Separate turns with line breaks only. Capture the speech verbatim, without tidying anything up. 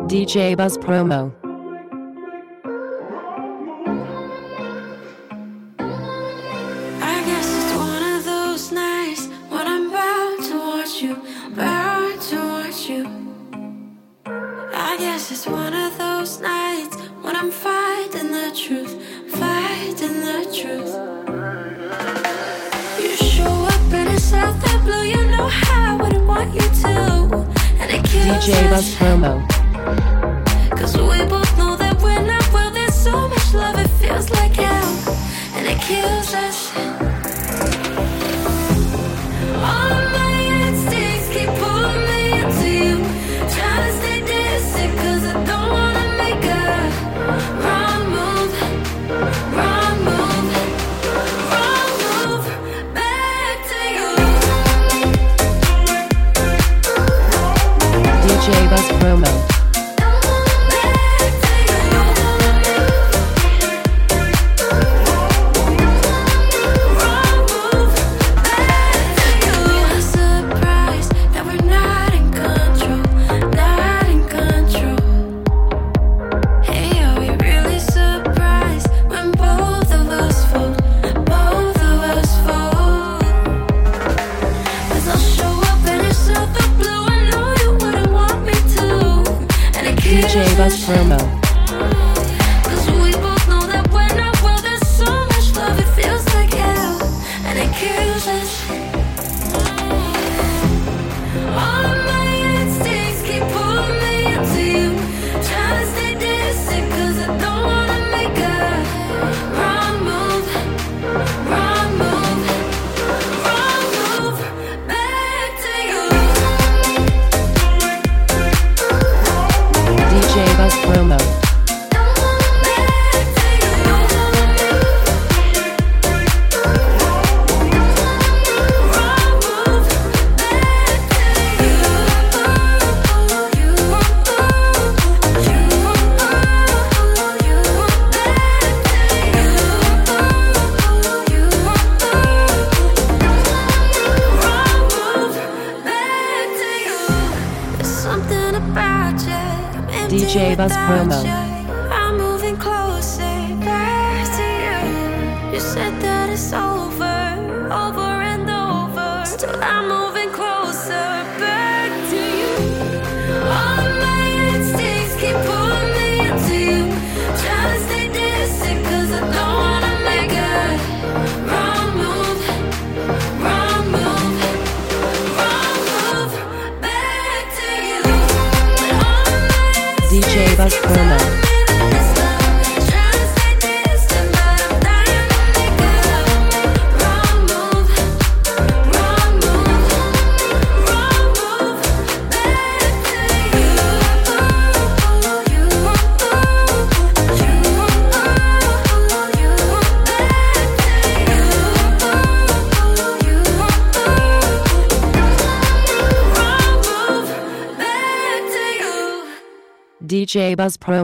D J Buzz Promo.
I guess it's one of those nights when I'm about to watch you, about to watch you. I guess it's one of those nights when I'm fighting the truth, fighting the truth. You show up and it's out that blue, you know how I wouldn't want you to. And it kills
D J Buzz
us,
Promo.
cause we both know that we're not well. There's so much love, it feels like hell, and it kills us. All of my instincts keep pulling me into you, trying to stay distant, cause I don't wanna make a wrong move, wrong move, wrong move, back to you.
D J Buzz Promo. D J Buzz Promo.
Cause we both know that we're not well. There's so much love, it feels like hell, and it kills us. All of my instincts keep pulling me into you, trying to stay distant, cause I don't wanna make a wrong move, wrong move, wrong move, back to you.
D J Buzz Promo.
Something about you, I'm
D J
empty
Buzz
without
Promo.
you. I'm moving closer back to you. You said that it's over, over and over. Still I'm moving closer back to you. All of my instincts keep pulling me into you, trying to stay distant, cause I don't wanna make a wrong move, wrong move, wrong move, back to you. But all of my
D J Buzz Promo. D J Buzz Promo.